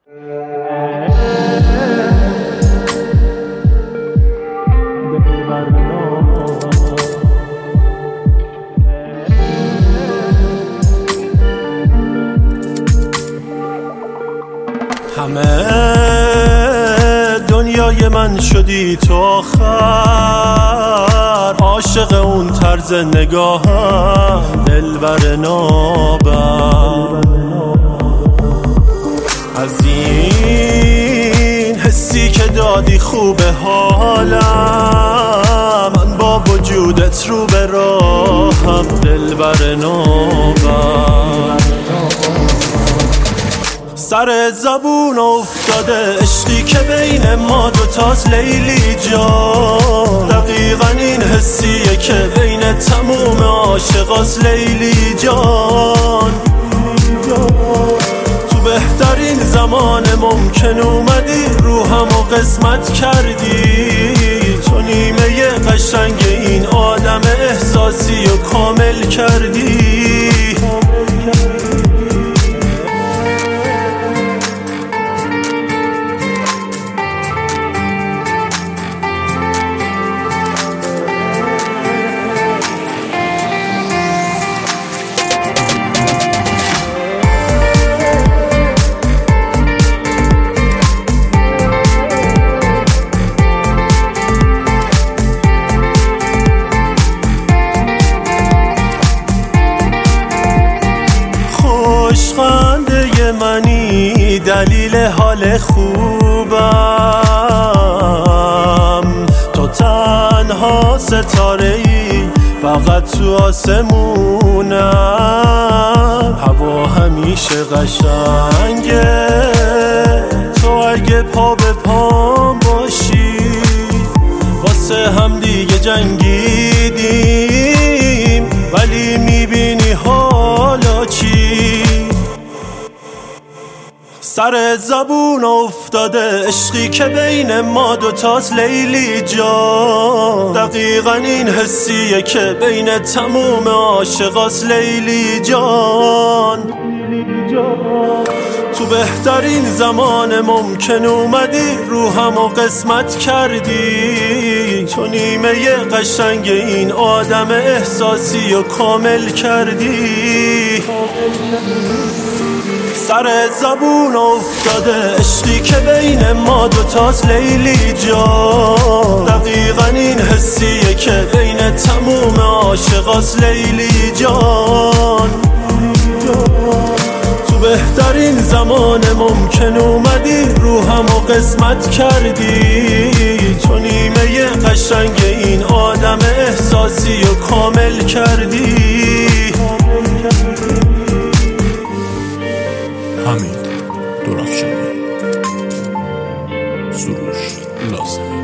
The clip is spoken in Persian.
همه دنیای من شدی تو آخر، عاشق اون طرز نگاهم دلبر نابم. از این حسی که دادی خوبه حالم، من با وجودت رو به راهم دلبر نابم. سر زبون افتاده عشقی که بین ما دوتاست لیلی جان، دقیقا این حسیه که بین تموم عاشقاست لیلی جان. تو بهترین زمان ممکن اومدی روحم و قسمت کردی، تو نیمه قشنگ این آدم احساسی و کامل کردی. خوشخنده منی دلیل حال خوبم، تو تنها ستاره‌ای فقط تو آسمونم. هوا همیشه قشنگه تو اگه پا به پام باشی، واسه هم دیگه جنگیدیم ولی میبینی حالا چی. سر زبون افتاده عشقی که بین ما دوتاست لیلی جان، دقیقا این حسیه که بین تموم عاشقاست لیلی جان. تو بهترین زمان ممکن اومدی روحم و قسمت کردی، تو نیمه قشنگ این آدم احساسی و کامل کردی. سر زبون افتاده عشقی که بین ما دوتاست لیلی جان، دقیقا این حسیه که بین تموم عاشقاست لیلی جان. تو بهترین زمان ممکن اومدی روحم و قسمت کردی، تو نیمه قشنگ این آدم احساسی و کامل کردی. حمید درافشانی، سروش لازمه.